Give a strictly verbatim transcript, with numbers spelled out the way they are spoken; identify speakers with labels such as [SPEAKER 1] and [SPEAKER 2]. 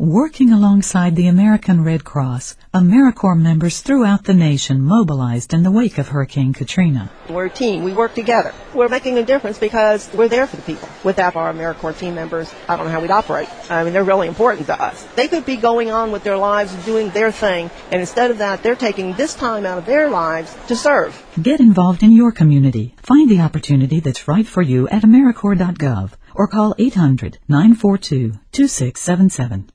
[SPEAKER 1] Working alongside the American Red Cross, AmeriCorps members throughout the nation mobilized in the wake of Hurricane Katrina.
[SPEAKER 2] We're a team. We work together. We're making a difference because we're there for the people. Without our AmeriCorps team members, I don't know how we'd operate. I mean, they're really important to us. They could be going on with their lives and doing their thing, and instead of that, they're taking this time out of their lives to serve.
[SPEAKER 1] Get involved in your community. Find the opportunity that's right for you at AmeriCorps dot gov or call eight hundred, nine four two, two six seven seven.